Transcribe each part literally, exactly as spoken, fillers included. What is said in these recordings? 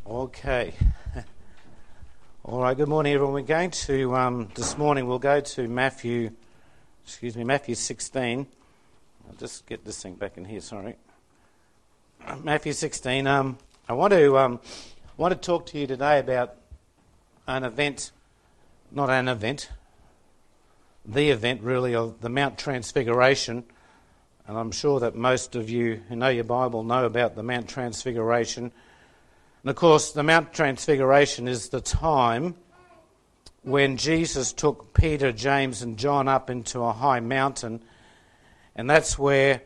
Okay. All right, good morning, everyone. We're going to, um, this morning, we'll go to Matthew, excuse me, Matthew sixteen. I'll just get this thing back in here, sorry. Matthew sixteen. Um, I want to, um, want to talk to you today about an event, not an event, the event, really, of the Mount Transfiguration. And I'm sure that most of you who know your Bible know about the Mount Transfiguration. And of course, the Mount Transfiguration is the time when Jesus took Peter, James and John up into a high mountain, and that's where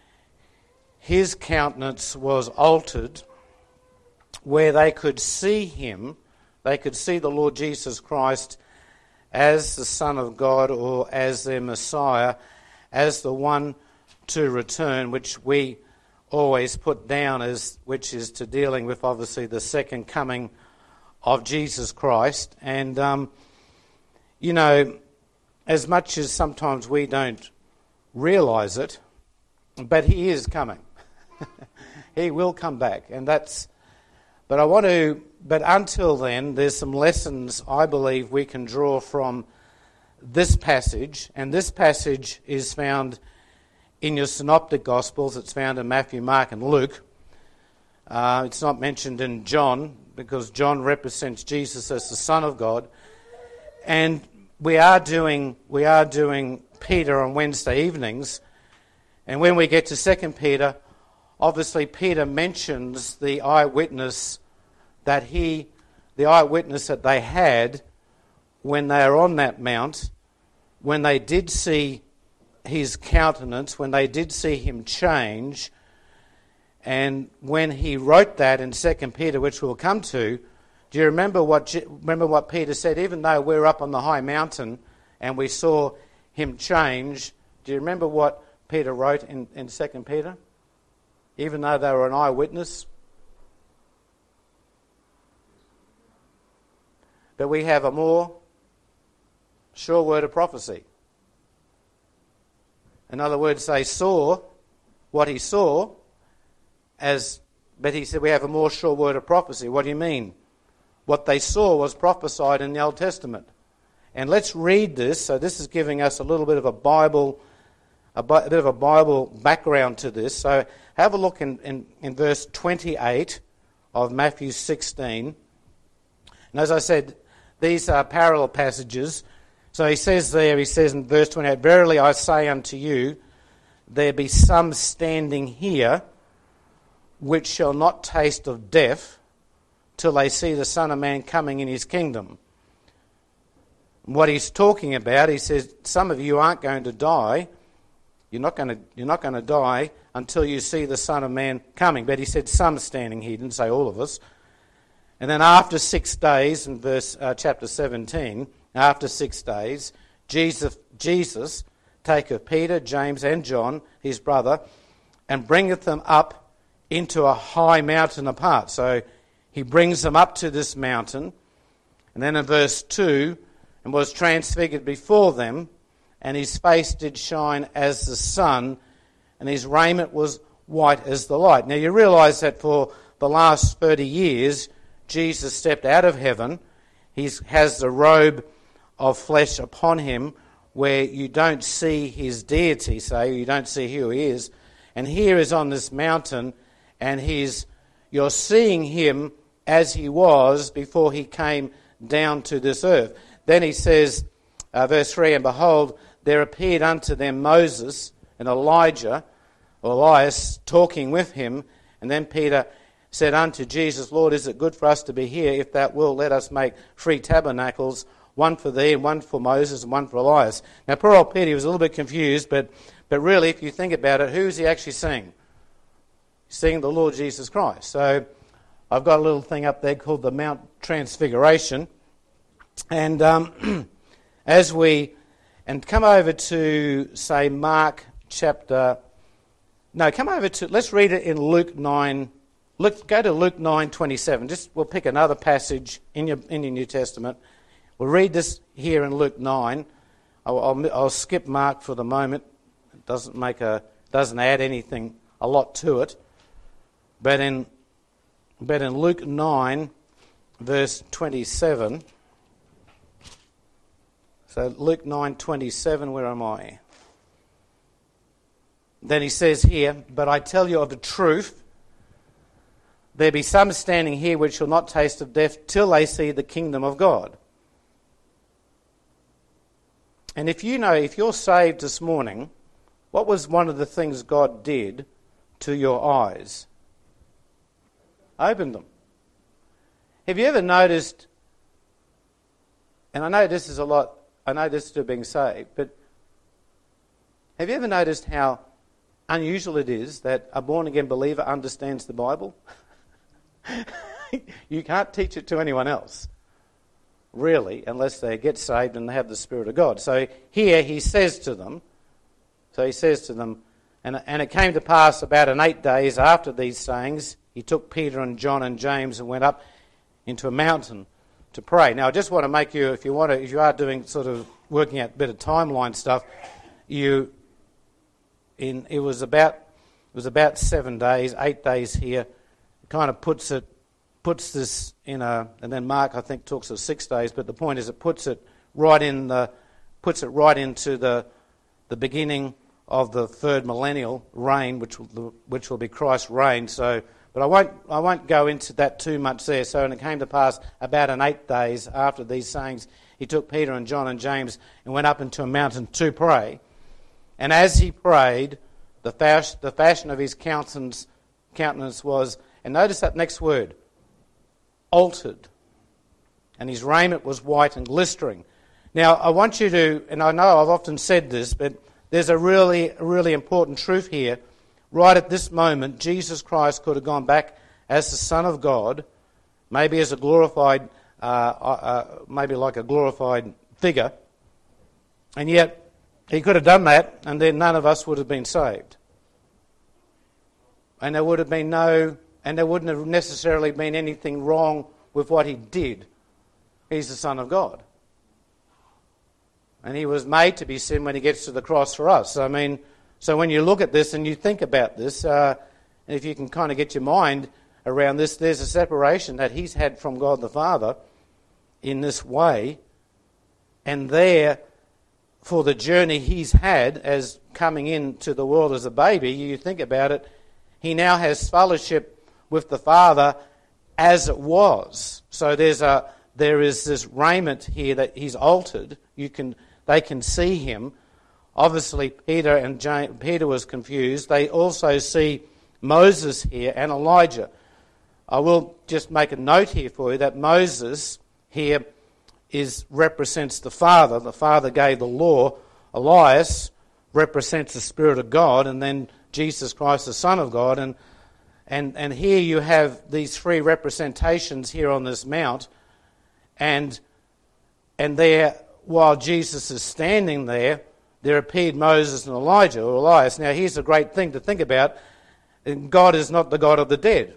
his countenance was altered, where they could see him, they could see the Lord Jesus Christ as the Son of God or as their Messiah, as the one to return, which we always put down as, which is to dealing with obviously the second coming of Jesus Christ. And, um, you know, as much as sometimes we don't realise it, but he is coming. He will come back. And that's, but I want to, but until then, there's some lessons I believe we can draw from this passage. And this passage is found in your synoptic Gospels. It's found in Matthew, Mark and Luke. Uh, it's not mentioned in John because John represents Jesus as the Son of God. And we are doing we are doing Peter on Wednesday evenings. And when we get to Second Peter, obviously Peter mentions the eyewitness that he, the eyewitness that they had when they were on that mount, when they did see his countenance, when they did see him change. And when he wrote that in Second Peter, which we'll come to, do you remember what remember what Peter said? Even though we're up on the high mountain and we saw him change, do you remember what Peter wrote in, in Second Peter? Even though they were an eyewitness. But we have a more sure word of prophecy. In other words, they saw what he saw, as, but he said we have a more sure word of prophecy. What do you mean? What they saw was prophesied in the Old Testament. And let's read this. So this is giving us a little bit of a Bible, a, a bit of a Bible background to this. So have a look in, in, in verse twenty-eight of Matthew sixteen. And as I said, these are parallel passages. So he says there, he says in verse twenty-eight, "Verily I say unto you, there be some standing here which shall not taste of death till they see the Son of Man coming in his kingdom." What he's talking about, he says, some of you aren't going to die. You're not going to, you're not going to die until you see the Son of Man coming. But he said some standing here, he didn't say all of us. And then after six days, in verse uh, chapter seventeen, after six days, Jesus, Jesus taketh Peter, James, and John, his brother, and bringeth them up into a high mountain apart. So he brings them up to this mountain. And then in verse two, and was transfigured before them, and his face did shine as the sun, and his raiment was white as the light. Now you realise that for the last thirty years, Jesus stepped out of heaven. He has the robe of flesh upon him where you don't see his deity, say, you don't see who he is. And here is on this mountain, and he's you're seeing him as he was before he came down to this earth. Then he says, uh, verse three, "And behold, there appeared unto them Moses and Elijah," or Elias, "talking with him. And then Peter said unto Jesus, Lord, is it good for us to be here? If thou wilt, let us make three tabernacles, one for thee, and one for Moses, and one for Elias." Now, poor old Peter was a little bit confused, but, but really, if you think about it, who's he actually seeing? He's seeing the Lord Jesus Christ. So I've got a little thing up there called the Mount Transfiguration. And um, as we, and come over to, say, Mark chapter, no, come over to, let's read it in Luke nine. Look, go to Luke nine twenty-seven. Just we'll pick another passage in your in your New Testament. We'll read this here in Luke nine. I'll, I'll, I'll skip Mark for the moment. It doesn't make a doesn't add anything a lot to it. But in but in Luke nine verse twenty-seven. So Luke nine twenty-seven, where am I? Then he says here, "But I tell you of the truth, there be some standing here which shall not taste of death till they see the kingdom of God." And if you know, if you're saved this morning, what was one of the things God did to your eyes? Opened them. Have you ever noticed, and I know this is a lot, I know this is to being saved, but have you ever noticed how unusual it is that a born-again believer understands the Bible? You can't teach it to anyone else, really, unless they get saved and they have the Spirit of God. So here he says to them, so he says to them, and, and it came to pass about an eight days after these sayings, he took Peter and John and James and went up into a mountain to pray. Now I just want to make you, if you want to, if you are doing sort of working out a bit of timeline stuff, you, in it was about it was about seven days, eight days here. Kind of puts it, puts this in a, and then Mark I think talks of six days. But the point is, it puts it right in the, puts it right into the, the beginning of the third millennial reign, which will, which will be Christ's reign. So, but I won't, I won't go into that too much there. So, and it came to pass about an eight days after these sayings, he took Peter and John and James and went up into a mountain to pray. And as he prayed, the fashion, the fashion of his countenance, countenance was. And notice that next word, altered. And his raiment was white and glistering. Now, I want you to, and I know I've often said this, but there's a really, really important truth here. Right at this moment, Jesus Christ could have gone back as the Son of God, maybe as a glorified, uh, uh, maybe like a glorified figure, and yet he could have done that, and then none of us would have been saved. And there would have been no... And there wouldn't have necessarily been anything wrong with what he did. He's the Son of God. And he was made to be sin when he gets to the cross for us. I mean, so when you look at this and you think about this, uh, if you can kind of get your mind around this, there's a separation that he's had from God the Father in this way. And there, for the journey he's had as coming into the world as a baby, you think about it, he now has fellowship with the Father as it was. So there's a there is this raiment here that he's altered. You can they can see him. Obviously, Peter and James, Peter was confused. They also see Moses here and Elijah. I will just make a note here for you that Moses here is represents the Father. The Father gave the law. Elias represents the Spirit of God, and then Jesus Christ, the Son of God, and And and here you have these three representations here on this mount, and and there, while Jesus is standing there, there appeared Moses and Elijah or Elias. Now here's a great thing to think about: God is not the God of the dead.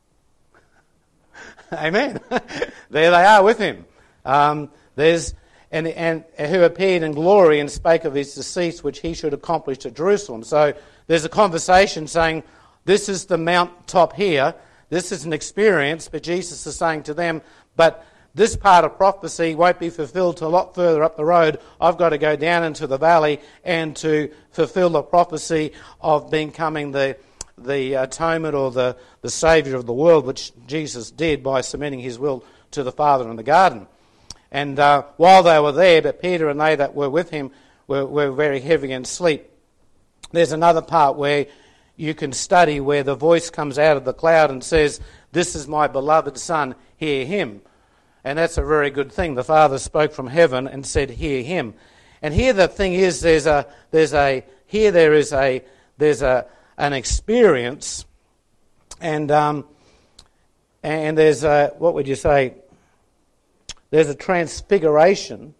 Amen. There they are with him. Um, there's and and who appeared in glory and spake of his decease, which he should accomplish at Jerusalem. So there's a conversation saying, this is the mount top here. This is an experience, but Jesus is saying to them, but this part of prophecy won't be fulfilled till a lot further up the road. I've got to go down into the valley and to fulfill the prophecy of becoming the the atonement or the, the Saviour of the world, which Jesus did by submitting his will to the Father in the garden. And uh, while they were there, but Peter and they that were with him were, were very heavy in sleep. There's another part where you can study where the voice comes out of the cloud and says, "This is my beloved Son, hear him." And that's a very good thing. The Father spoke from heaven and said, "Hear him." And here the thing is, there's a, there's a, here there is a, there's a, an experience, and um, and there's a, what would you say? There's a transfiguration.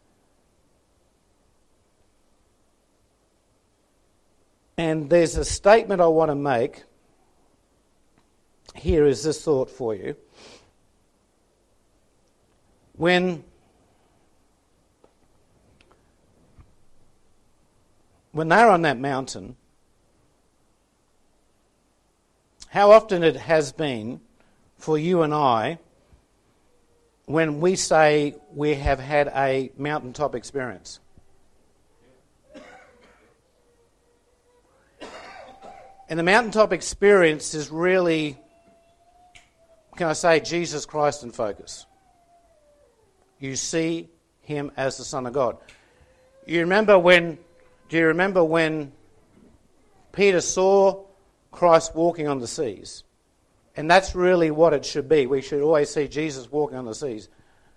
And there's a statement I want to make. Here is this thought for you. When, when they're on that mountain, how often it has been for you and I when we say we have had a mountaintop experience? And the mountaintop experience is really, can I say, Jesus Christ in focus. You see him as the Son of God. You remember when, do you remember when Peter saw Christ walking on the seas? And that's really what it should be. We should always see Jesus walking on the seas.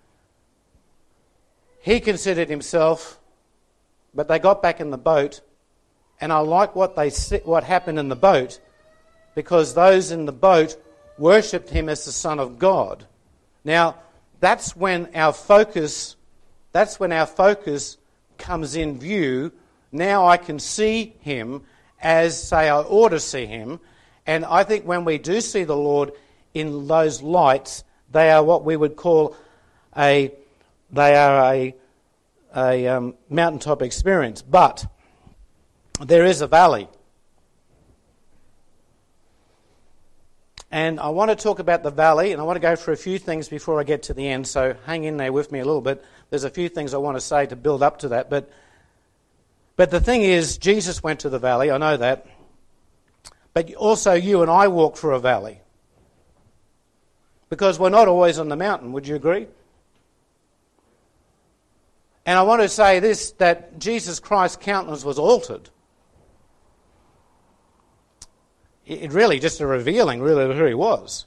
He considered himself, but they got back in the boat, and I like what they what happened in the boat, because those in the boat worshipped him as the Son of God. Now, that's when our focus, that's when our focus comes in view. Now I can see him as, say, I ought to see him. And I think when we do see the Lord in those lights, they are what we would call a, they are a, a um, mountaintop experience. But there is a valley. And I want to talk about the valley, and I want to go through a few things before I get to the end, so hang in there with me a little bit. There's a few things I want to say to build up to that. But, but the thing is, Jesus went to the valley, I know that. But also you and I walk through a valley. Because we're not always on the mountain, would you agree? And I want to say this, that Jesus Christ's countenance was altered. It really just a revealing, really, of who he was.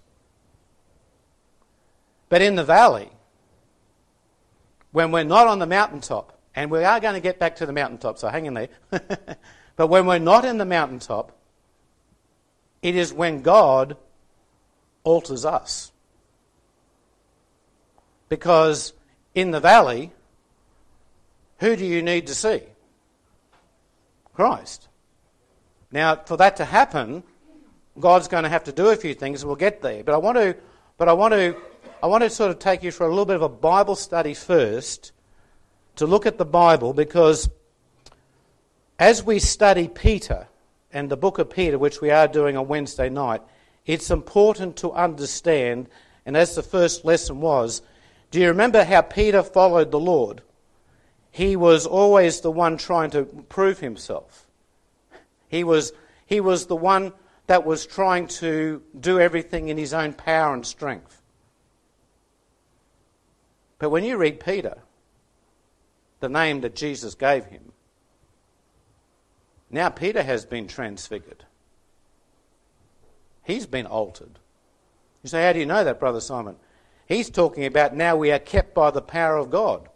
But in the valley, when we're not on the mountaintop, and we are going to get back to the mountaintop, so hang in there. But when we're not in the mountaintop, it is when God alters us. Because in the valley, who do you need to see? Christ. Now, for that to happen, God's going to have to do a few things, and we'll get there. But I want to, but I want to, I want to sort of take you for a little bit of a Bible study first, to look at the Bible, because as we study Peter and the book of Peter, which we are doing on Wednesday night, it's important to understand, and as the first lesson was, do you remember how Peter followed the Lord? He was always the one trying to prove himself. He was, he was the one that was trying to do everything in his own power and strength. But when you read Peter, the name that Jesus gave him, now Peter has been transfigured. He's been altered. You say, how do you know that, Brother Simon? He's talking about now we are kept by the power of God.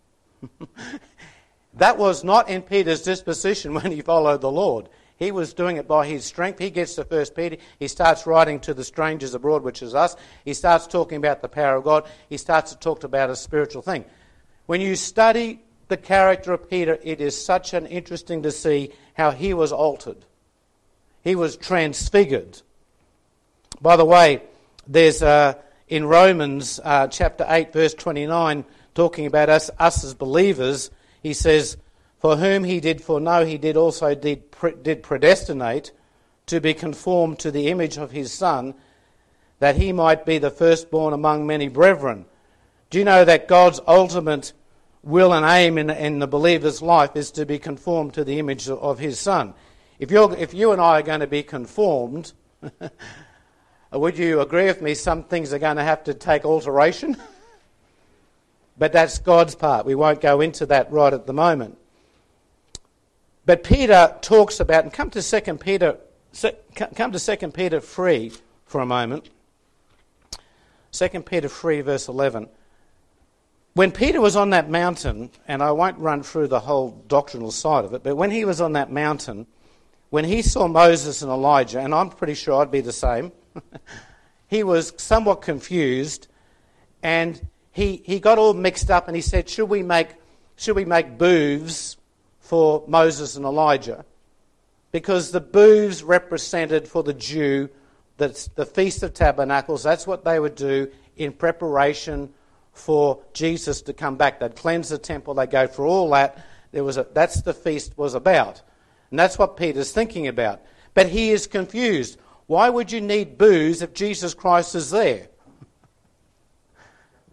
That was not in Peter's disposition when he followed the Lord. He was doing it by his strength. He gets to First Peter. He starts writing to the strangers abroad, which is us. He starts talking about the power of God. He starts to talk about a spiritual thing. When you study the character of Peter, it is such an interesting to see how he was altered. He was transfigured. By the way, there's uh, in Romans uh, chapter eight, verse twenty-nine, talking about us, us as believers, he says, for whom he did foreknow, he did also did, pre- did predestinate to be conformed to the image of his Son, that he might be the firstborn among many brethren. Do you know that God's ultimate will and aim in, in the believer's life is to be conformed to the image of, of his Son? If you're, if you and I are going to be conformed, would you agree with me, some things are going to have to take alteration? But that's God's part. We won't go into that right at the moment. But Peter talks about, and come to Second Peter, come to Second Peter three for a moment. Second Peter three, verse eleven. When Peter was on that mountain, and I won't run through the whole doctrinal side of it, but when he was on that mountain, when he saw Moses and Elijah, and I'm pretty sure I'd be the same, he was somewhat confused, and he he got all mixed up, and he said, "Should we make should we make booths for Moses and Elijah?" Because the booths represented for the Jew that's the Feast of Tabernacles. That's what they would do in preparation for Jesus to come back. They'd cleanse the temple. They go through all that. There was a, that's the feast was about, and that's what Peter's thinking about. But he is confused. Why would you need booths if Jesus Christ is there?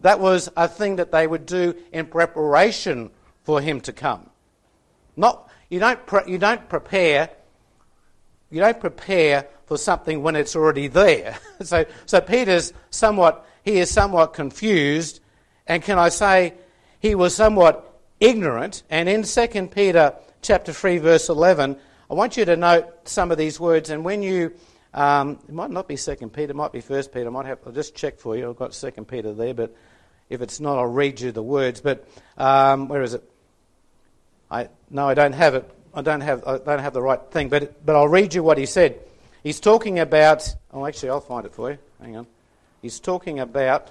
that was a thing that they would do in preparation for him to come. Not you don't pre- you don't prepare you don't prepare for something when it's already there. so so Peter's somewhat he is somewhat confused, and can I say he was somewhat ignorant. And in Second Peter chapter three verse eleven, I want you to note some of these words. And when you um, it might not be Second Peter, it might be First Peter. I might have I'll just check for you. I've got Second Peter there, but if it's not, I'll read you the words. But um, where is it? I no, I don't have it. I don't have I don't have the right thing. But but I'll read you what he said. He's talking about. Oh, actually, I'll find it for you. Hang on. He's talking about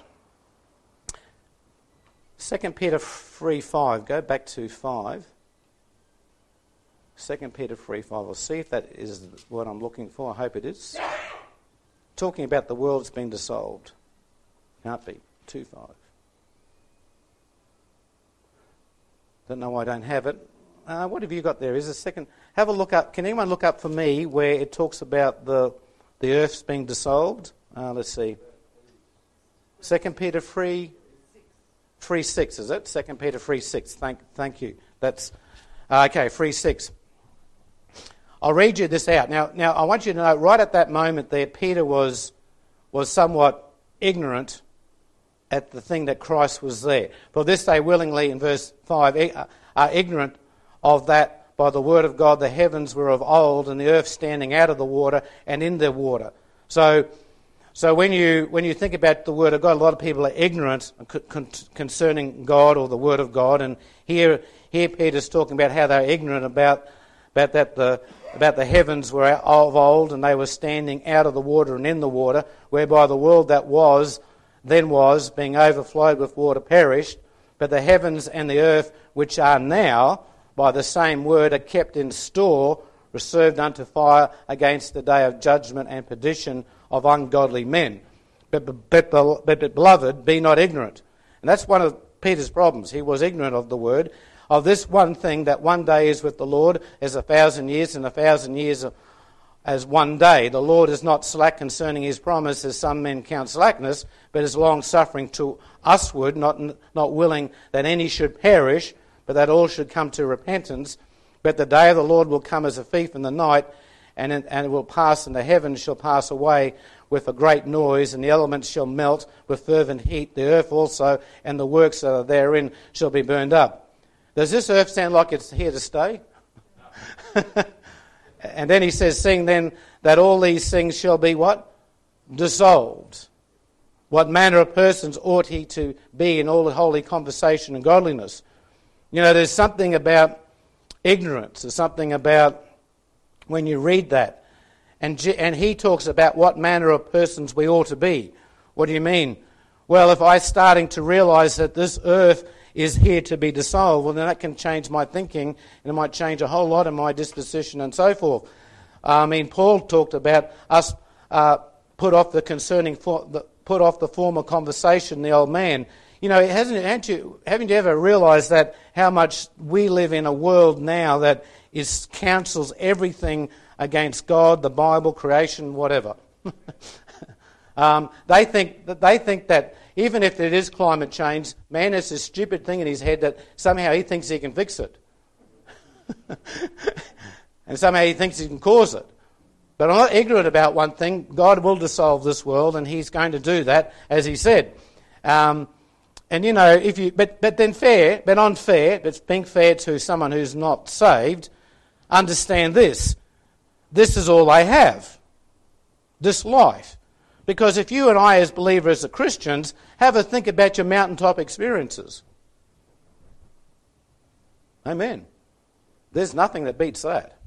Second Peter three five. Go back to five. Second Peter three five. I'll see if that is what I'm looking for. I hope it is. Talking about the world's been dissolved. Can't be. two five. Don't know why I don't have it. Uh, what have you got there? Is a second. Have a look up. Can anyone look up for me where it talks about the the earth's being dissolved? Uh, let's see. Second Peter three, three six is it? Second Peter three six. Thank thank you. That's uh, okay. Three six. I'll read you this out now. Now I want you to know right at that moment there, Peter was was somewhat ignorant at the thing that Christ was there. For this they willingly, in verse five, are ignorant of that by the word of God the heavens were of old, and the earth standing out of the water and in the water. So, so when you when you think about the word of God, a lot of people are ignorant con- concerning God or the word of God. And here, here Peter's talking about how they're ignorant about about that the about the heavens were of old, and they were standing out of the water and in the water, whereby the world that was then was, being overflowed with water, perished, but the heavens and the earth, which are now, by the same word, are kept in store, reserved unto fire against the day of judgment and perdition of ungodly men. But, but, but, but beloved, be not ignorant. And that's one of Peter's problems. He was ignorant of the word, of this one thing, that one day is with the Lord as a thousand years, and a thousand years as one day. The Lord is not slack concerning his promise, as some men count slackness, but is long-suffering to usward, not, not willing that any should perish, but that all should come to repentance. But the day of the Lord will come as a thief in the night, and, in, and it will pass, and the heavens shall pass away with a great noise, and the elements shall melt with fervent heat. The earth also and the works that are therein shall be burned up. Does this earth sound like it's here to stay? And then he says, seeing then that all these things shall be what? Dissolved. What manner of persons ought he to be in all the holy conversation and godliness? You know, there's something about ignorance. There's something about when you read that. And, and he talks about what manner of persons we ought to be. What do you mean? Well, if I'm starting to realise that this earth is here to be dissolved, well, then that can change my thinking, and it might change a whole lot of my disposition and so forth. I mean, Paul talked about us uh, put off the concerning, for, the, put off the former conversation, the old man. You know, hasn't, haven't you, haven't you ever realised that how much we live in a world now that is counsels everything against God, the Bible, creation, whatever. um, they think that they think that even if it is climate change, man has this stupid thing in his head that somehow he thinks he can fix it. And somehow he thinks he can cause it. But I'm not ignorant about one thing. God will dissolve this world, and he's going to do that, as he said. Um, and, you know, if you, but, but then fair, but unfair, but being fair to someone who's not saved, understand this. This is all they have. This life. Because if you and I as believers, as Christians, have a think about your mountaintop experiences. Amen. There's nothing that beats that.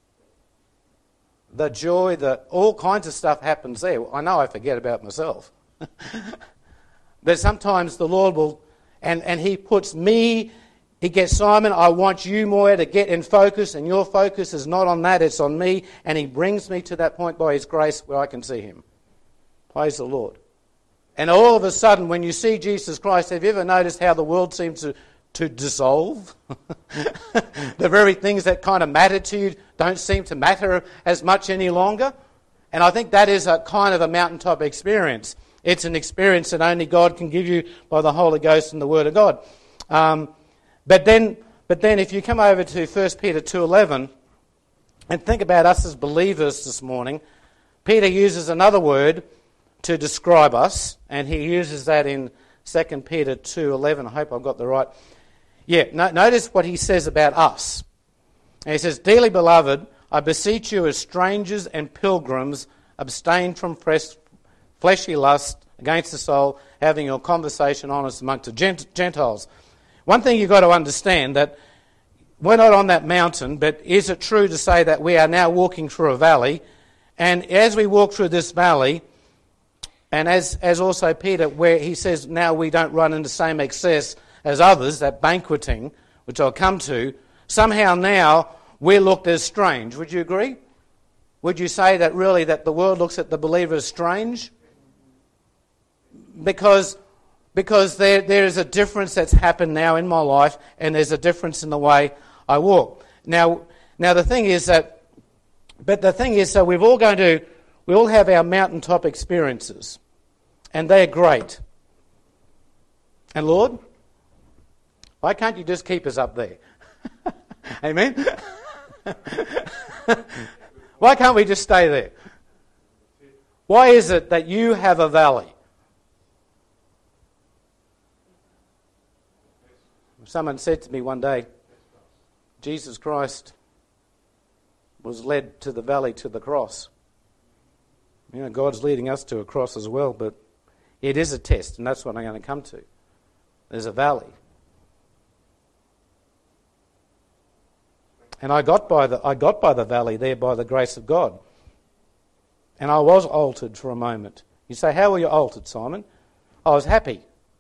The joy, the all kinds of stuff happens there. I know I forget about myself. But sometimes the Lord will, and, and he puts me, he gets Simon, I want you more to get in focus, and your focus is not on that, it's on me, and he brings me to that point by his grace where I can see him. Praise the Lord. And all of a sudden, when you see Jesus Christ, have you ever noticed how the world seems to, to dissolve? The very things that kind of matter to you don't seem to matter as much any longer. And I think that is a kind of a mountaintop experience. It's an experience that only God can give you by the Holy Ghost and the Word of God. Um, but then, but then, if you come over to First Peter two eleven and think about us as believers this morning, Peter uses another word to describe us, and he uses that in Second Peter two eleven. I hope I've got the right. Yeah, no, notice what he says about us. And he says, "Dearly beloved, I beseech you as strangers and pilgrims, abstain from fresh, fleshly lust against the soul, having your conversation honest amongst the Gentiles." One thing you've got to understand, that we're not on that mountain, but is it true to say that we are now walking through a valley? And as we walk through this valley, and as, as also Peter, where he says now we don't run into the same excess as others, that banqueting, which I'll come to, somehow now we're looked as strange. Would you agree? Would you say that really that the world looks at the believer as strange? Because, because there, there is a difference that's happened now in my life, and there's a difference in the way I walk. Now, now the thing is that, but the thing is, so we've all going to, we all have our mountaintop experiences, and they're great. And Lord, why can't you just keep us up there? Amen? Why can't we just stay there? Why is it that you have a valley? Someone said to me one day, Jesus Christ was led to the valley to the cross. You know, God's leading us to a cross as well, but it is a test, and that's what I'm going to come to. There's a valley. And I got by the I got by the valley there by the grace of God. And I was altered for a moment. You say, how were you altered, Simon? I was happy.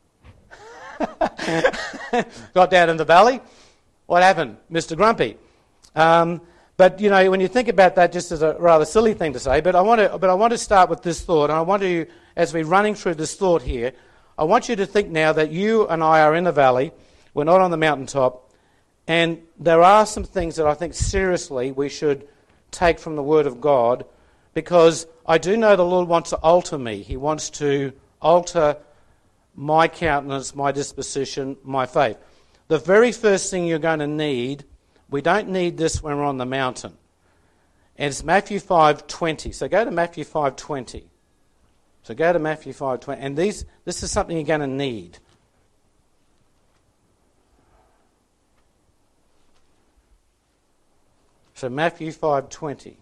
Got down in the valley. What happened? Mister Grumpy. Um, but you know, when you think about that, just as a rather silly thing to say, but I want to but I want to start with this thought, and I want to, as we're running through this thought here, I want you to think now that you and I are in the valley. We're not on the mountaintop. And there are some things that I think seriously we should take from the Word of God, because I do know the Lord wants to alter me. He wants to alter my countenance, my disposition, my faith. The very first thing you're going to need, we don't need this when we're on the mountain. And it's Matthew five twenty. So go to Matthew five twenty. So go to Matthew five twenty. And these, this is something you're going to need. So Matthew five twenty.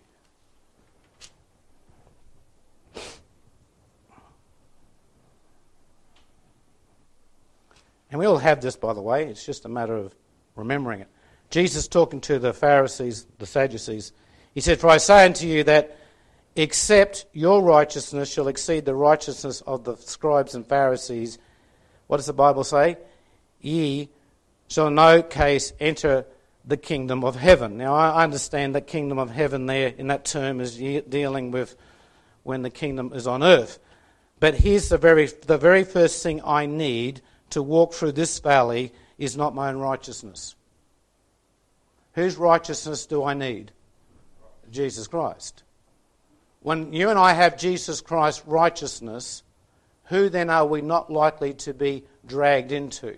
And we all have this, by the way. It's just a matter of remembering it. Jesus talking to the Pharisees, the Sadducees, he said, "For I say unto you that except your righteousness shall exceed the righteousness of the scribes and Pharisees," what does the Bible say? "Ye shall in no case enter the kingdom of heaven." Now, I understand that kingdom of heaven there in that term is dealing with when the kingdom is on earth. But here's the very the very first thing I need to walk through this valley is not my own righteousness. Whose righteousness do I need? Jesus Christ. When you and I have Jesus Christ's righteousness, who then are we not likely to be dragged into?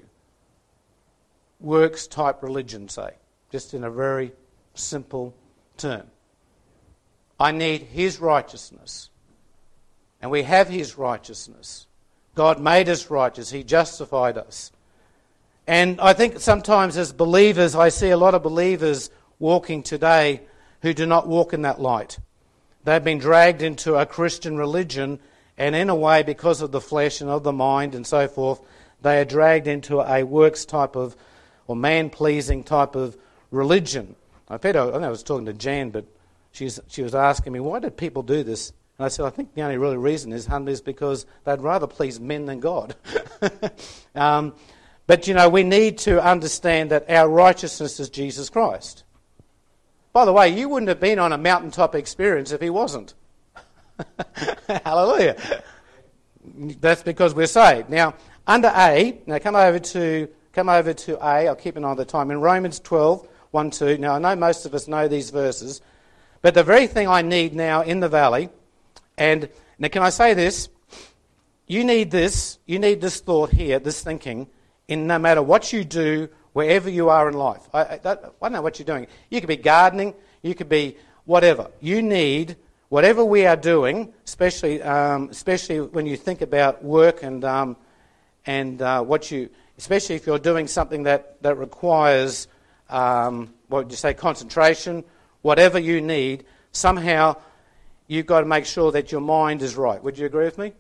Works type religion, say. Just in a very simple term. I need His righteousness. And we have His righteousness. God made us righteous. He justified us. And I think sometimes as believers, I see a lot of believers walking today who do not walk in that light. They've been dragged into a Christian religion, and in a way, because of the flesh and of the mind and so forth, they are dragged into a works type of, or man-pleasing type of religion. I bet I, I was talking to Jan, but she's, she was asking me, why did people do this? And I said, I think the only really reason is, hun, is because they'd rather please men than God. um, but, you know, we need to understand that our righteousness is Jesus Christ. By the way, you wouldn't have been on a mountaintop experience if He wasn't. Hallelujah. That's because we're saved. Now, under A, now come over to come over to A, I'll keep an eye on the time, in Romans twelve, one, two. Now, I know most of us know these verses, but the very thing I need now in the valley, and now can I say this? you need this, you need this thought here, this thinking, in no matter what you do, wherever you are in life. I, I, I don't know what you're doing. You could be gardening, you could be whatever. You need, whatever we are doing, especially um, especially when you think about work and um, and uh, what you, especially if you're doing something that, that requires, um, what would you say, concentration, whatever you need, somehow you've got to make sure that your mind is right. Would you agree with me?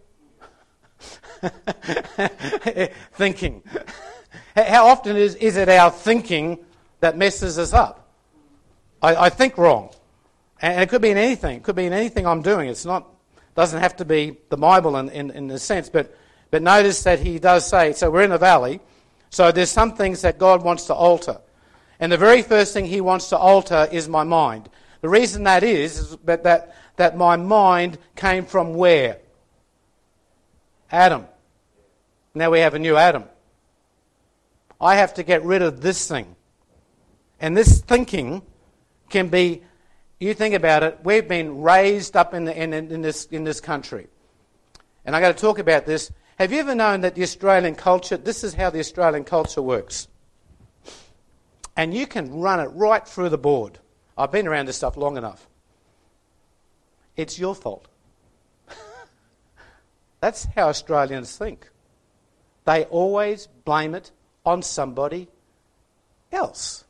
Thinking. How often is, is it our thinking that messes us up? I, I think wrong. And it could be in anything. It could be in anything I'm doing. It's not, doesn't have to be the Bible in, in, in a sense. But, but notice that he does say, so we're in a valley, so there's some things that God wants to alter. And the very first thing he wants to alter is my mind. The reason that is, is that, that, that my mind came from where? Adam. Now we have a new Adam. I have to get rid of this thing. And this thinking can be, you think about it, we've been raised up in, the, in, in, this, in this country. And I've got to talk about this. Have you ever known that the Australian culture, this is how the Australian culture works. And you can run it right through the board. I've been around this stuff long enough. It's your fault. That's how Australians think. They always blame it on somebody else.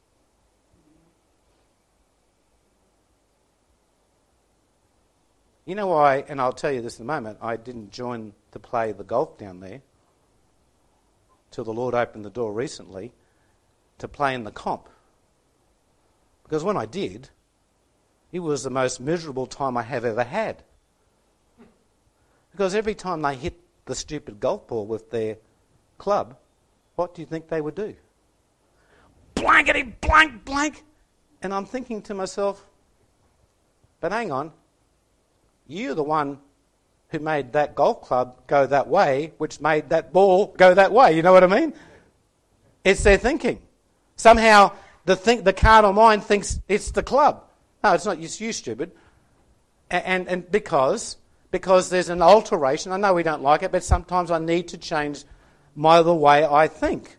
You know why, and I'll tell you this in a moment, I didn't join to play the golf down there till the Lord opened the door recently to play in the comp. Because when I did, it was the most miserable time I have ever had. Because every time they hit the stupid golf ball with their club, what do you think they would do? Blankety blank blank. And I'm thinking to myself, but hang on, you're the one who made that golf club go that way, which made that ball go that way. You know what I mean? It's their thinking. Somehow the think, the carnal mind thinks it's the club. No, it's not. It's you, stupid. And, and, and because... Because there's an alteration. I know we don't like it, but sometimes I need to change my the way I think.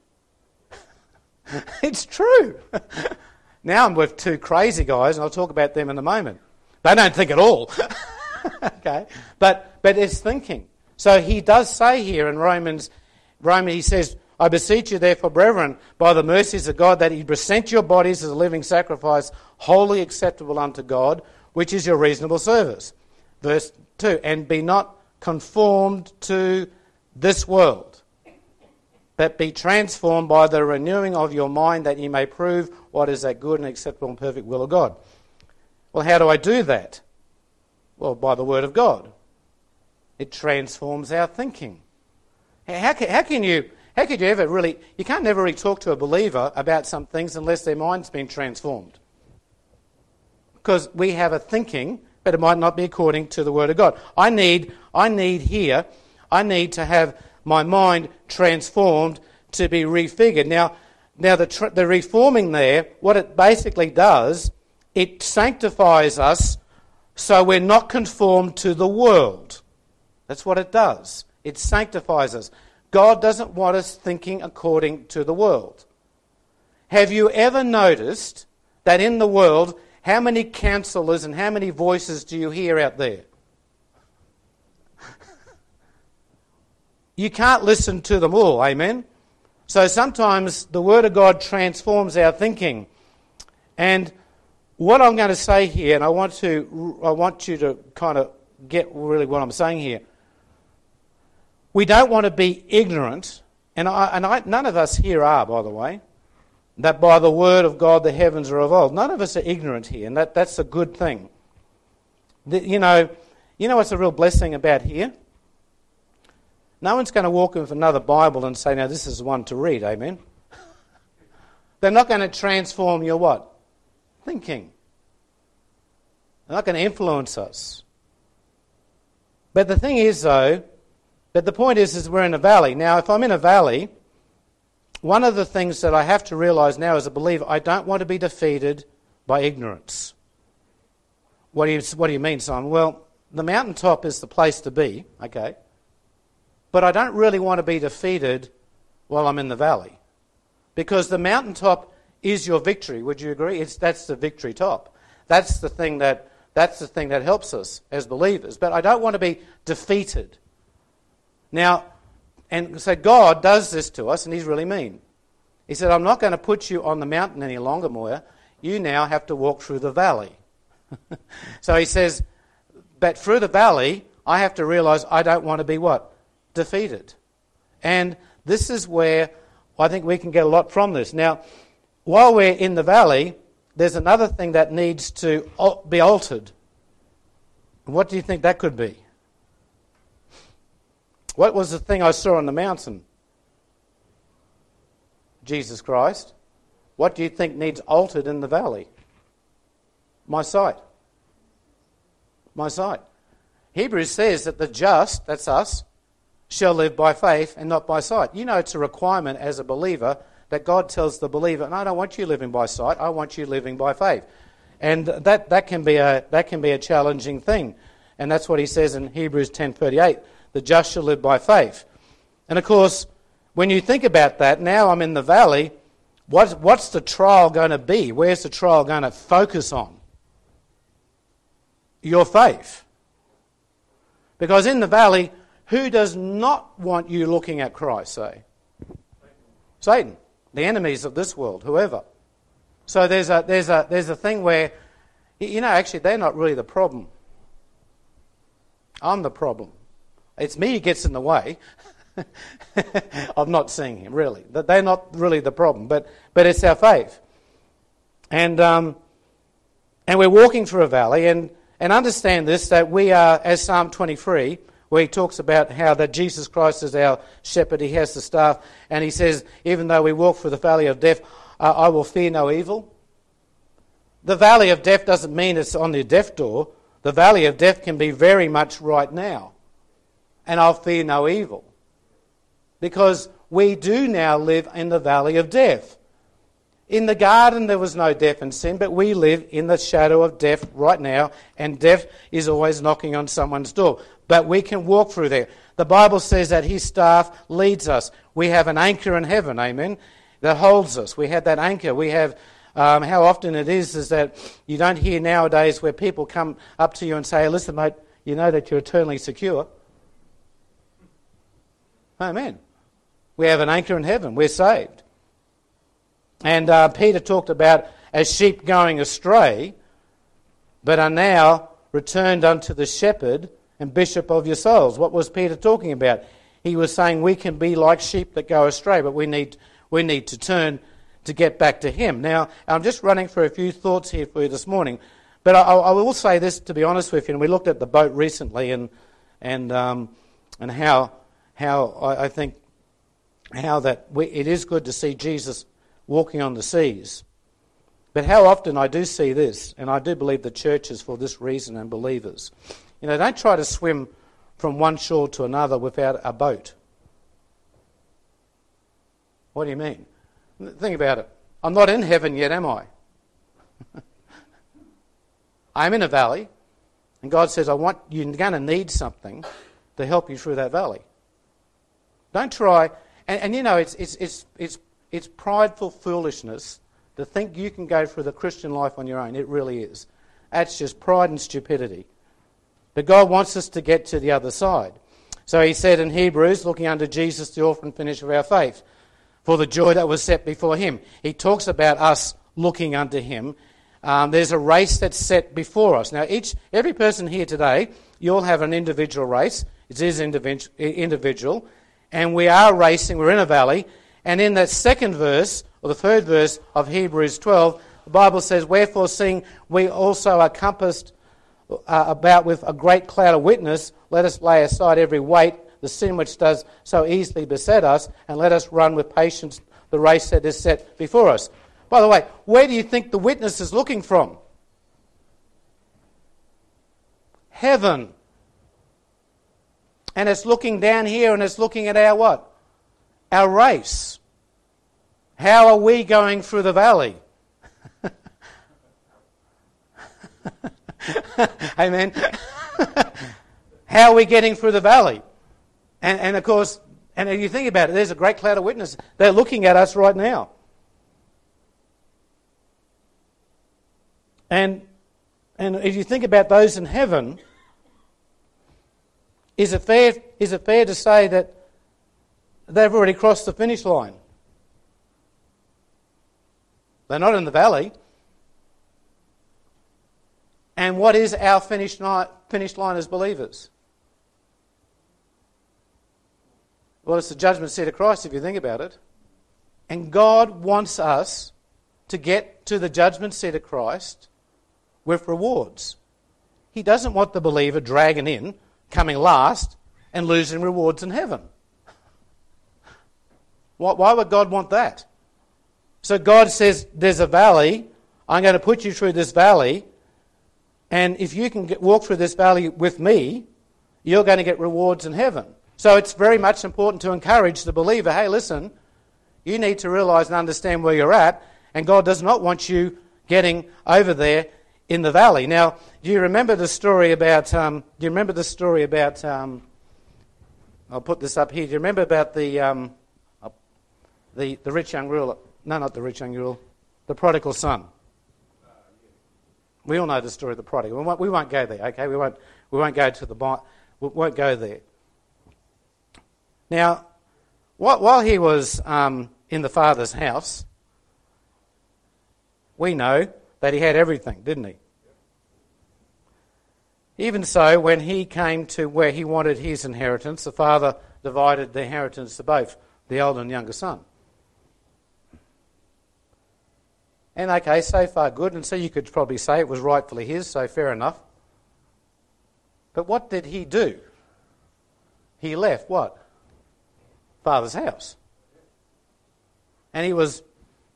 It's true. Now I'm with two crazy guys, and I'll talk about them in a moment. They don't think at all. Okay, but but it's thinking. So he does say here in Romans, Romans he says, "I beseech you, therefore, brethren, by the mercies of God, that ye present your bodies as a living sacrifice, wholly acceptable unto God, which is your reasonable service." Verse two, and be not conformed to this world, but be transformed by the renewing of your mind, that ye may prove what is that good and acceptable and perfect will of God. Well, how do I do that? Well, by the word of God. It transforms our thinking. How can, how can you how could you ever really, you can't never really talk to a believer about some things unless their mind's been transformed. Because we have a thinking, but it might not be according to the Word of God. I need, I need here, I need to have my mind transformed to be refigured. Now, now the, tr- the reforming there, what it basically does, it sanctifies us so we're not conformed to the world. That's what it does. It sanctifies us. God doesn't want us thinking according to the world. Have you ever noticed that in the world, how many counsellors and how many voices do you hear out there? You can't listen to them all, amen? So sometimes the Word of God transforms our thinking. And what I'm going to say here, and I want to, I want you to kind of get really what I'm saying here. We don't want to be ignorant, and, I, and I, none of us here are, by the way, that by the word of God the heavens are of old. None of us are ignorant here, and that, that's a good thing. The, you know, you know what's a real blessing about here? No one's going to walk in with another Bible and say, now this is the one to read, amen? They're not going to transform your what? Thinking. They're not going to influence us. But the thing is, though, but the point is, is we're in a valley. Now, if I'm in a valley, one of the things that I have to realise now as a believer, I don't want to be defeated by ignorance. What do you, what do you mean, Simon? Well, the mountaintop is the place to be, okay? but I don't really want to be defeated while I'm in the valley. Because the mountaintop is your victory. Would you agree? It's, that's the victory top. That's the thing that that's the thing that helps us as believers. But I don't want to be defeated. Now, and so God does this to us, and he's really mean. He said, I'm not going to put you on the mountain any longer, Moya. You now have to walk through the valley. So he says, but through the valley, I have to realise I don't want to be what? Defeated. And this is where I think we can get a lot from this. Now, while we're in the valley, there's another thing that needs to be altered. What do you think that could be? What was the thing I saw on the mountain? Jesus Christ. What do you think needs altered in the valley? My sight. My sight. Hebrews says that the just, that's us, shall live by faith and not by sight. You know it's a requirement as a believer that God tells the believer, no, I don't want you living by sight, I want you living by faith. And that, that can be a that can be a challenging thing. And that's what he says in Hebrews ten thirty-eight, the just shall live by faith. And of course, when you think about that, now I'm in the valley, what, what's the trial going to be? Where's the trial going to focus on? Your faith. Because in the valley, who does not want you looking at Christ, say? Satan. The enemies of this world, whoever. So there's a there's a there's a thing where, you know, actually they're not really the problem. I'm the problem. It's me who gets in the way of not seeing him, really. They're not really the problem, but but it's our faith. And um, and we're walking through a valley, and, and understand this, that we are, as Psalm twenty-three, where he talks about how that Jesus Christ is our shepherd, he has the staff, and he says, even though we walk through the valley of death, uh, I will fear no evil. The valley of death doesn't mean it's on the death door. The valley of death can be very much right now. And I'll fear no evil. Because we do now live in the valley of death. In the garden there was no death and sin, but we live in the shadow of death right now, and death is always knocking on someone's door. But we can walk through there. The Bible says that his staff leads us. We have an anchor in heaven, amen, that holds us. We have that anchor. We have, um, how often it is, is that you don't hear nowadays where people come up to you and say, listen, mate, you know that you're eternally secure. Amen. We have an anchor in heaven. We're saved. And uh, Peter talked about as sheep going astray, but are now returned unto the shepherd and bishop of your souls. What was Peter talking about? He was saying we can be like sheep that go astray, but we need we need to turn to get back to him. Now, I'm just running through a few thoughts here for you this morning, but I, I will say this, to be honest with you, and we looked at the boat recently, and and um, and how how I, I think how that we, it is good to see Jesus walking on the seas. But how often I do see this, and I do believe the church is for this reason, and believers. You know, don't try to swim from one shore to another without a boat. What do you mean? Think about it. I'm not in heaven yet, am I? I'm in a valley, and God says, I want you're going to need something to help you through that valley. Don't try, and, and you know, it's it's it's it's it's prideful foolishness to think you can go through the Christian life on your own. It really is. That's just pride and stupidity. But God wants us to get to the other side. So he said in Hebrews, looking unto Jesus, the author and finisher of our faith, for the joy that was set before him. He talks about us looking unto him. Um, there's a race that's set before us. Now, each every person here today, you all have an individual race. It is individual. And we are racing. We're in a valley. And in that second verse, or the third verse of Hebrews twelve, the Bible says, wherefore seeing we also are compassed uh, about with a great cloud of witness, let us lay aside every weight, the sin which does so easily beset us, and let us run with patience the race that is set before us. By the way, where do you think the witness is looking from? Heaven. And it's looking down here, and it's looking at our what? Our race. How are we going through the valley? Amen. How are we getting through the valley? And, and of course, and if you think about it, there's a great cloud of witnesses. They're looking at us right now. And, and if you think about those in heaven, is it fair, is it fair to say that they've already crossed the finish line? They're not in the valley. And what is our finish line, finish line as believers? Well, it's the judgment seat of Christ if you think about it. And God wants us to get to the judgment seat of Christ with rewards. He doesn't want the believer dragging in, coming last, and losing rewards in heaven. Why would God want that? So God says, there's a valley, I'm going to put you through this valley, and if you can get, walk through this valley with me, you're going to get rewards in heaven. So it's very much important to encourage the believer, hey, listen, you need to realise and understand where you're at, and God does not want you getting over there in the valley. Now, do you remember the story about, um, do you remember the story about, um, I'll put this up here, do you remember about the, um, the, the rich young ruler, no, not the rich young ruler, the prodigal son? We all know the story of the prodigal. We won't, we won't go there, okay? We won't, we won't go to the, we won't go there. Now, while he was um, in the father's house, we know that he had everything, didn't he? Even so, when he came to where he wanted his inheritance, the father divided the inheritance to both, the older and younger son. And okay, so far good, and so you could probably say it was rightfully his, so fair enough. But what did he do? He left what? Father's house. And he was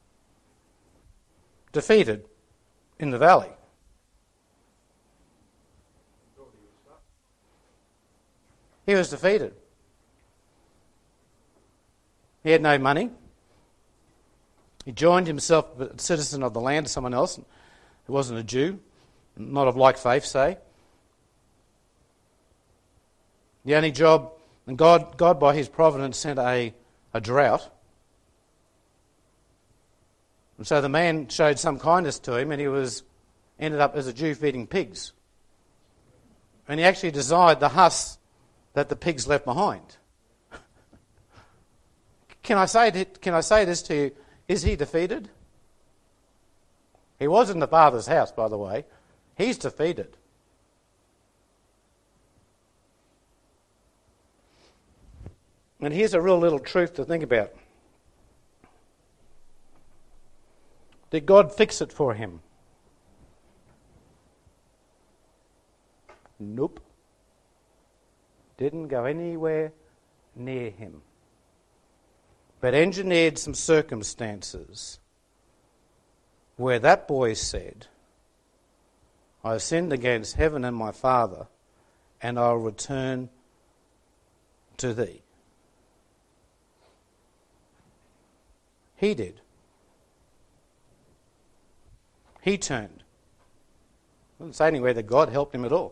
defeated in the valley. He was defeated. He had no money. He joined himself a citizen of the land to someone else who wasn't a Jew, not of like faith, say. The only job, and God, God by his providence sent a, a drought. And so the man showed some kindness to him, and he was ended up as a Jew feeding pigs. And he actually desired the husk that the pigs left behind. Can I say can I say this to you? Is he defeated? He was in the Father's house, by the way. He's defeated. And here's a real little truth to think about. Did God fix it for him? Nope. Didn't go anywhere near him. But engineered some circumstances where that boy said, I have sinned against heaven and my Father, and I'll return to thee. He did. He turned. I didn't say anywhere that God helped him at all.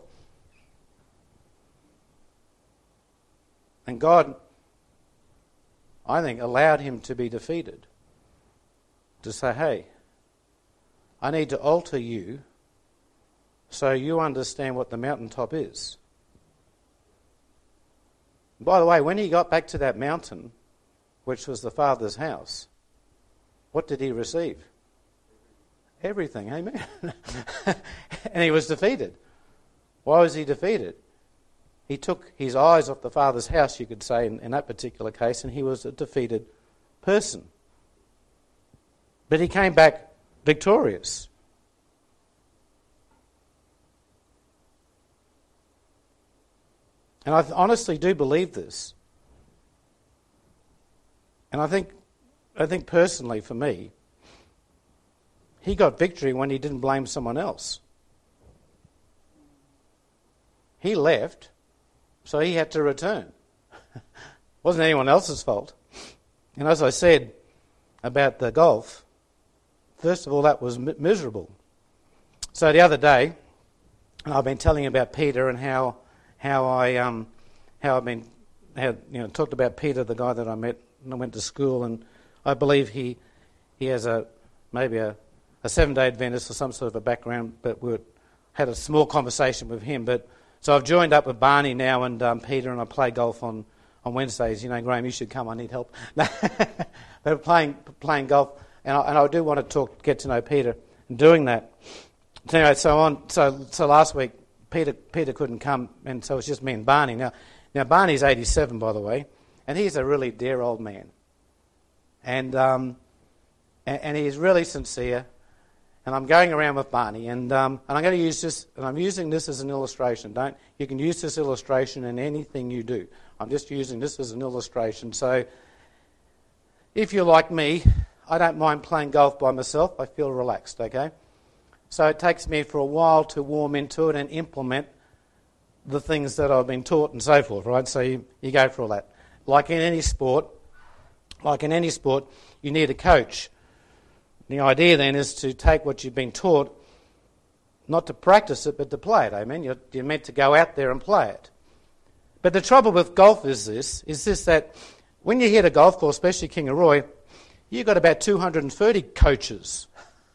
And God, I think, allowed him to be defeated. To say, hey, I need to alter you so you understand what the mountaintop is. By the way, when he got back to that mountain, which was the Father's house, what did he receive? Everything, amen. And he was defeated. Why was he defeated? He took his eyes off the Father's house, you could say, in, in that particular case, and he was a defeated person. But he came back victorious. And I honestly do believe this. And I think, I think personally for me, he got victory when he didn't blame someone else. He left, so he had to return. It wasn't anyone else's fault. And as I said about the golf, first of all, that was mi- miserable. So the other day, and I've been telling you about Peter and how how I um how I've been had you know talked about Peter, the guy that I met and I went to school, and I believe he he has a maybe a, a Seventh-day Adventist or some sort of a background, but we had a small conversation with him. But so I've joined up with Barney now and um, Peter, and I play golf on, on Wednesdays. You know, Graham, you should come. I need help. They're playing playing golf, and I, and I do want to talk, get to know Peter, and doing that. So anyway, so on. So so last week, Peter Peter couldn't come, and so it's just me and Barney. Now, now Barney's eighty-seven, by the way, and he's a really dear old man, and um, and, and he's really sincere. And I'm going around with Barney, and um, and I'm going to use this, and I'm using this as an illustration. Don't you can use this illustration in anything you do. I'm just using this as an illustration. So, if you're like me, I don't mind playing golf by myself. I feel relaxed. Okay, so it takes me for a while to warm into it and implement the things that I've been taught and so forth. Right? So you, you go for all that. Like in any sport, like in any sport, you need a coach. The idea then is to take what you've been taught, not to practice it, but to play it. Amen. You're, you're meant to go out there and play it. But the trouble with golf is this: is this that when you hit a golf course, especially Kingaroy, you've got about two hundred thirty coaches,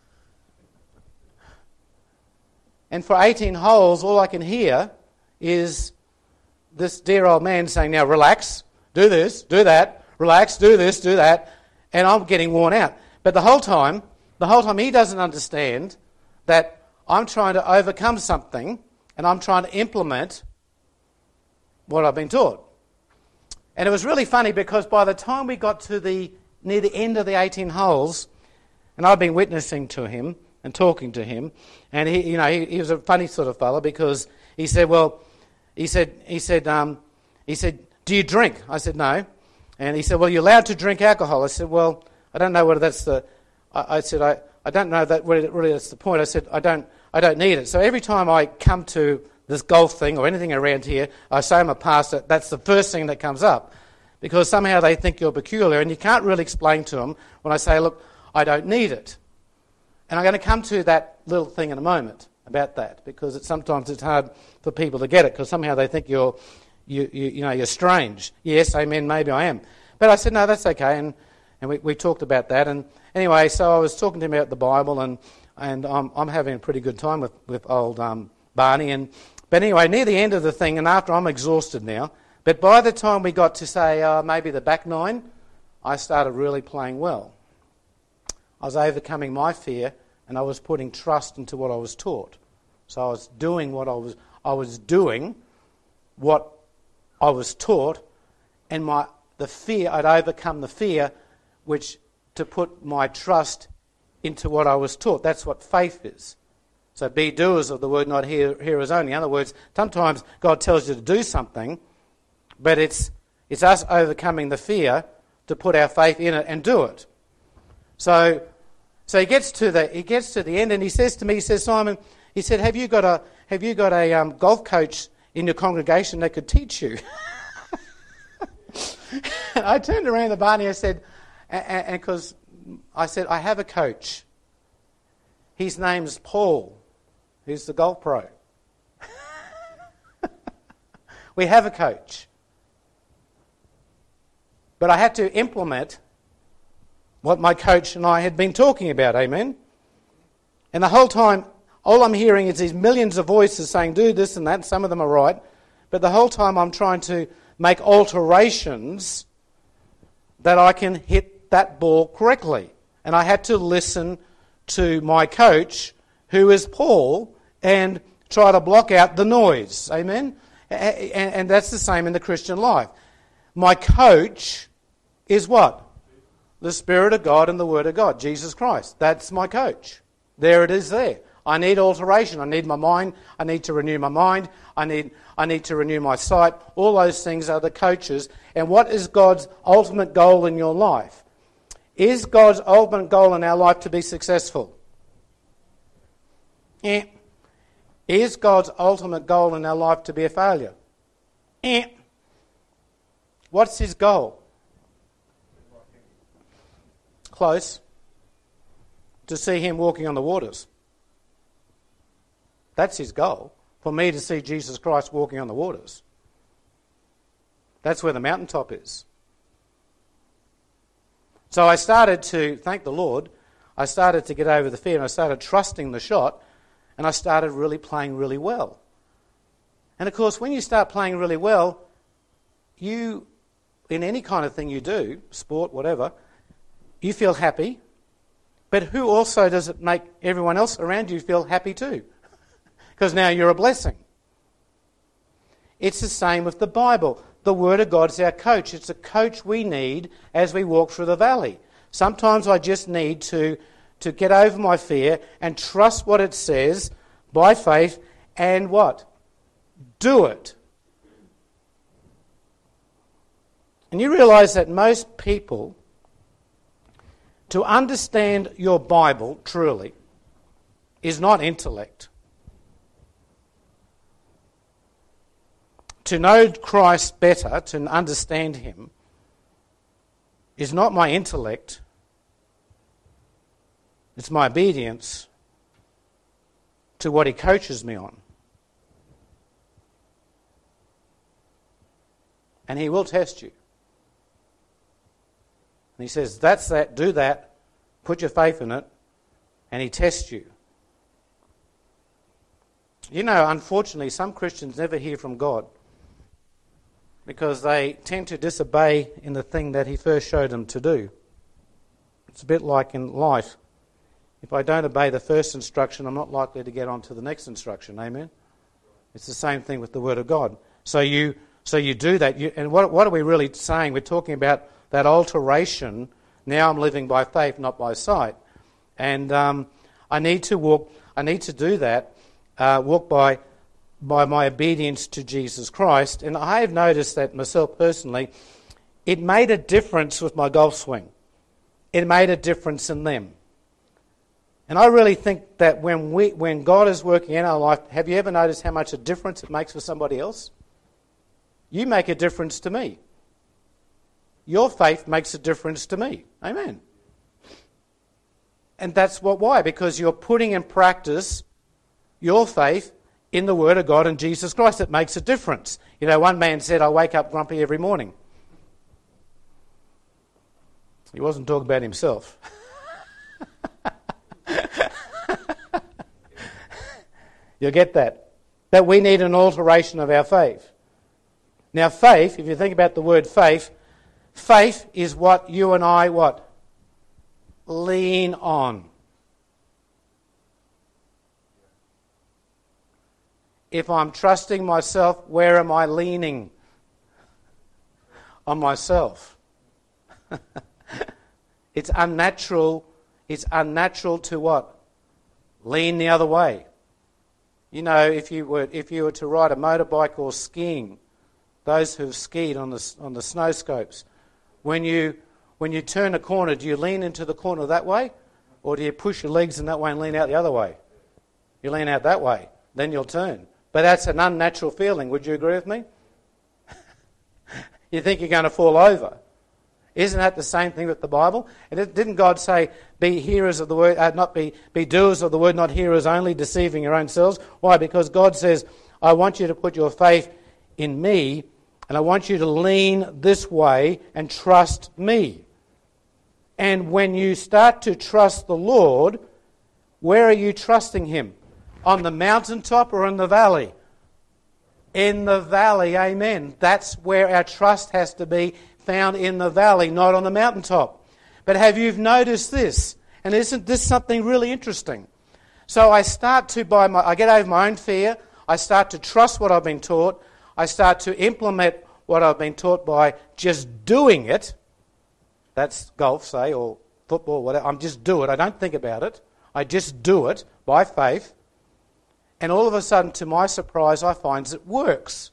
and for eighteen holes, all I can hear is this dear old man saying, "Now relax, do this, do that, relax, do this, do that," and I'm getting worn out. But the whole time, the whole time he doesn't understand that I'm trying to overcome something and I'm trying to implement what I've been taught. And it was really funny because by the time we got to the near the end of the eighteen holes, and I've been witnessing to him and talking to him, and he, you know, he, he was a funny sort of fella because he said, well, he said, he said, um, he said, do you drink? I said, no. And he said, well, you're allowed to drink alcohol. I said, well, I don't know whether that's the. I, I said I, I don't know that really, really that's the point. I said I don't I don't need it. So every time I come to this golf thing or anything around here, I say I'm a pastor. That's the first thing that comes up, because somehow they think you're peculiar, and you can't really explain to them when I say, look, I don't need it. And I'm going to come to that little thing in a moment about that, because it's, sometimes it's hard for people to get it because somehow they think you're you you you know you're strange. Yes, amen. Maybe I am, but I said no, that's okay. And And we, we talked about that. And anyway, so I was talking to him about the Bible, and and I'm, I'm having a pretty good time with, with old um, Barney. And But anyway, near the end of the thing, and after I'm exhausted now, but by the time we got to, say, uh, maybe the back nine, I started really playing well. I was overcoming my fear, and I was putting trust into what I was taught. So I was doing what I was, I was doing what I was taught, and my the fear, I'd overcome the fear, which to put my trust into what I was taught. That's what faith is. So be doers of the word, not hear, hearers only. In other words, sometimes God tells you to do something, but it's it's us overcoming the fear to put our faith in it and do it. So so he gets to the he gets to the end, and he says to me, he says, Simon, he said, have you got a have you got a um, golf coach in your congregation that could teach you? And I turned around to Barney, I said, and because I said, I have a coach. His name's Paul. He's the golf pro. We have a coach. But I had to implement what my coach and I had been talking about, amen? And the whole time, all I'm hearing is these millions of voices saying, do this and that, and some of them are right. But the whole time I'm trying to make alterations that I can hit that ball correctly. And I had to listen to my coach, who is Paul, and try to block out the noise. Amen? And that's the same in the Christian life. My coach is what? The Spirit of God and the Word of God, Jesus Christ. That's my coach. There it is there. I need alteration. I need my mind. I need to renew my mind. I need I need to renew my sight. All those things are the coaches. And what is God's ultimate goal in your life? Is God's ultimate goal in our life to be successful? Eh. Is God's ultimate goal in our life to be a failure? Eh. What's his goal? Close. To see him walking on the waters. That's his goal. For me to see Jesus Christ walking on the waters. That's where the mountaintop is. So I started to, thank the Lord, I started to get over the fear and I started trusting the shot and I started really playing really well. And of course, when you start playing really well, you, in any kind of thing you do, sport, whatever, you feel happy. But who also does it make everyone else around you feel happy too? Because now you're a blessing. It's the same with the Bible. The Word of God is our coach. It's a coach we need as we walk through the valley. Sometimes I just need to, to get over my fear and trust what it says by faith and what? Do it. And you realise that most people, to understand your Bible truly, is not intellect. To know Christ better, to understand him, is not my intellect. It's my obedience to what he coaches me on. And he will test you. And he says, that's that, do that, put your faith in it, and he tests you. You know, unfortunately, some Christians never hear from God because they tend to disobey in the thing that he first showed them to do. It's a bit like in life. If I don't obey the first instruction, I'm not likely to get on to the next instruction. Amen? It's the same thing with the Word of God. So you so you do that. You, and what, what are we really saying? We're talking about that alteration. Now I'm living by faith, not by sight. And um, I need to walk, I need to do that, uh, walk by by my obedience to Jesus Christ. And I have noticed that myself personally, it made a difference with my golf swing. It made a difference in them. And I really think that when we, when God is working in our life, have you ever noticed how much a difference it makes for somebody else? You make a difference to me. Your faith makes a difference to me. Amen. And that's what why? Because you're putting in practice your faith in the Word of God and Jesus Christ. It makes a difference. You know, one man said, I wake up grumpy every morning. He wasn't talking about himself. You'll get that. That we need an alteration of our faith. Now faith, if you think about the word faith, faith is what you and I, what? Lean on. If I'm trusting myself, where am I leaning? On myself. It's unnatural. It's unnatural to what? Lean the other way. You know, if you were if you were to ride a motorbike or skiing, those who've skied on the on the snow scopes, when you when you turn a corner, do you lean into the corner that way, or do you push your legs in that way and lean out the other way? You lean out that way, then you'll turn. But that's an unnatural feeling. Would you agree with me? You think you're going to fall over. Isn't that the same thing with the Bible? And didn't God say, be hearers of the word, uh, not be, be doers of the word, not hearers only, deceiving your own selves? Why? Because God says, I want you to put your faith in me, and I want you to lean this way and trust me. And when you start to trust the Lord, where are you trusting him? On the mountaintop or in the valley? In the valley, amen. That's where our trust has to be found, in the valley, not on the mountaintop. But have you noticed this? And isn't this something really interesting? So I start to, by my, I get over my own fear. I start to trust what I've been taught. I start to implement what I've been taught by just doing it. That's golf, say, or football, whatever. I'm just do it. I don't think about it. I just do it by faith. And all of a sudden, to my surprise, I find it works.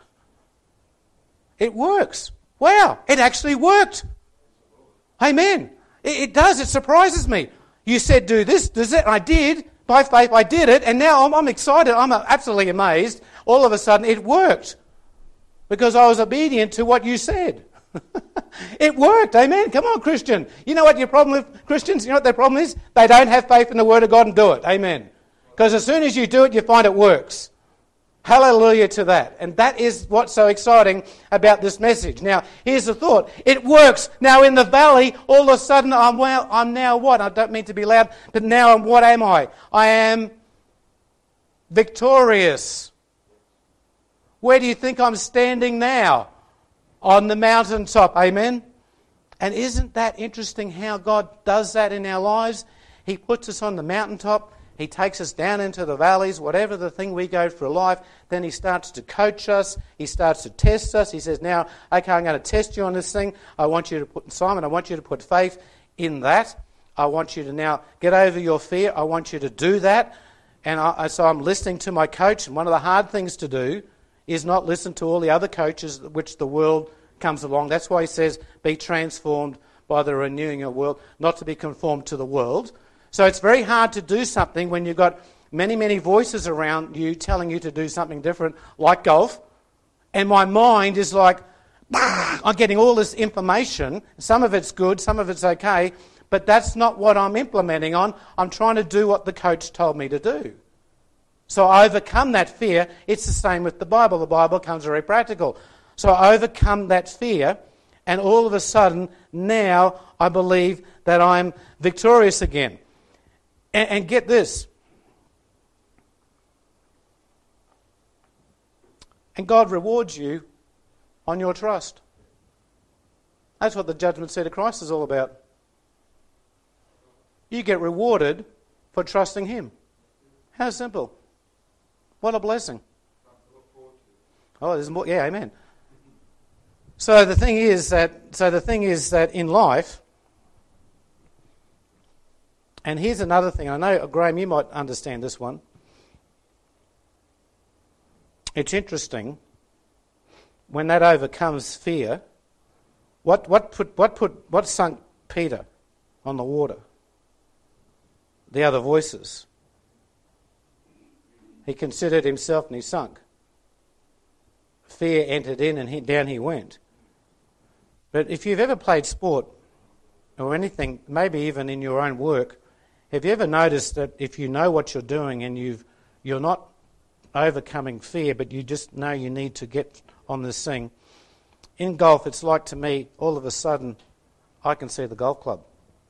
It works. Wow, it actually worked. Amen. It, it does. It surprises me. You said do this, does it? I did. By faith, I did it. And now I'm, I'm excited. I'm absolutely amazed. All of a sudden, it worked. Because I was obedient to what you said. It worked. Amen. Come on, Christian. You know what your problem with Christians? You know what their problem is? They don't have faith in the Word of God and do it. Amen. Because as soon as you do it, you find it works. Hallelujah to that. And that is what's so exciting about this message. Now, here's the thought. It works. Now, in the valley, all of a sudden, I'm, well, I'm now what? I don't mean to be loud, but now I'm, what am I? I am victorious. Where do you think I'm standing now? On the mountaintop. Amen? And isn't that interesting how God does that in our lives? He puts us on the mountaintop. He takes us down into the valleys, whatever the thing we go through life. Then he starts to coach us. He starts to test us. He says, now, okay, I'm going to test you on this thing. I want you to put, Simon, I want you to put faith in that. I want you to now get over your fear. I want you to do that. And I, so I'm listening to my coach. And one of the hard things to do is not listen to all the other coaches which the world comes along. That's why he says, be transformed by the renewing of the world, not to be conformed to the world. So it's very hard to do something when you've got many, many voices around you telling you to do something different, like golf. And my mind is like, I'm getting all this information. Some of it's good, some of it's okay, but that's not what I'm implementing on. I'm trying to do what the coach told me to do. So I overcome that fear. It's the same with the Bible. The Bible comes very practical. So I overcome that fear, and all of a sudden, now I believe that I'm victorious again. And, and get this. And God rewards you on your trust. That's what the judgment seat of Christ is all about. You get rewarded for trusting Him. How simple. What a blessing. Oh, there's more. Yeah, amen. So the thing is that so the thing is that in life, and here's another thing. I know, Graham, you might understand this one. It's interesting when that overcomes fear. What what put what put what sunk Peter on the water? The other voices. He considered himself and he sunk. Fear entered in and he, down he went. But if you've ever played sport or anything, maybe even in your own work, have you ever noticed that if you know what you're doing and you've, you're not overcoming fear, but you just know you need to get on this thing, in golf it's like, to me, all of a sudden I can see the golf club.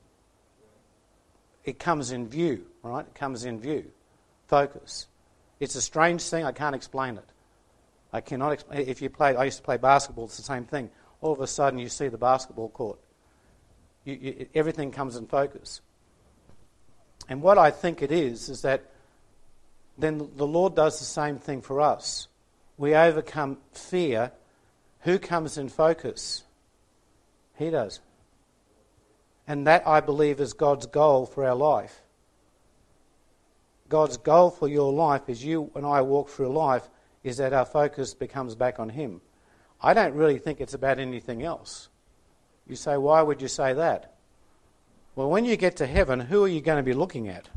It comes in view, right? It comes in view. Focus. It's a strange thing. I can't explain it. I cannot explain. If you play, I used to play basketball. It's the same thing. All of a sudden, you see the basketball court. You, you, everything comes in focus. And what I think it is is that then the Lord does the same thing for us. We overcome fear. Who comes in focus? He does. And that, I believe, is God's goal for our life. God's goal for your life as you and I walk through life is that our focus becomes back on Him. I don't really think it's about anything else. You say, why would you say that? Well, when you get to heaven, who are you going to be looking at?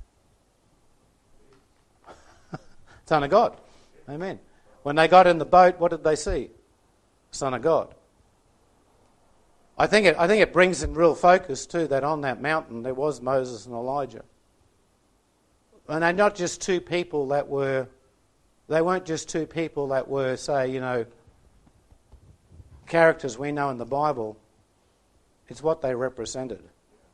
Son of God. Amen. When they got in the boat, what did they see? Son of God. I think it, I think it brings in real focus too that on that mountain there was Moses and Elijah. And they're not just two people that were, they weren't just two people that were, say, you know, characters we know in the Bible. It's what they represented.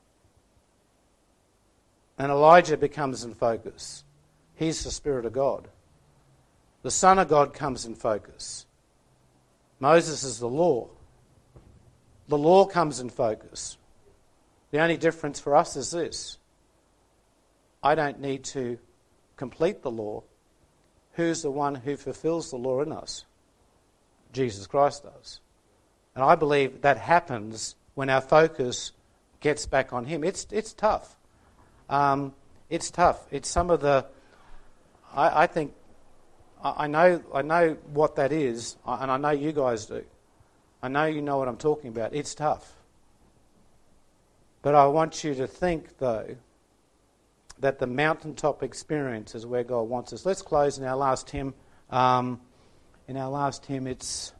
And Elijah becomes in focus. He's the Spirit of God. The Son of God comes in focus. Moses is the law. The law comes in focus. The only difference for us is this. I don't need to complete the law. Who's the one who fulfills the law in us? Jesus Christ does. And I believe that happens when our focus gets back on Him. It's it's tough. Um, it's tough. It's some of the. I, I think. I, I know. I know what that is, and I know you guys do. I know you know what I'm talking about. It's tough. But I want you to think, though, that the mountaintop experience is where God wants us. Let's close in our last hymn. Um, in our last hymn, it's,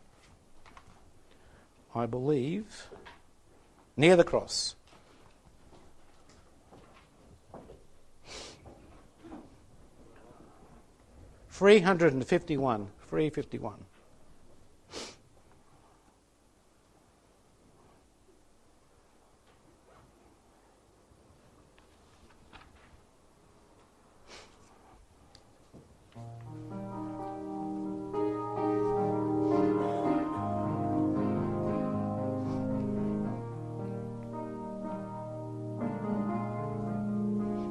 I believe, Near the Cross. three hundred fifty-one. three fifty-one.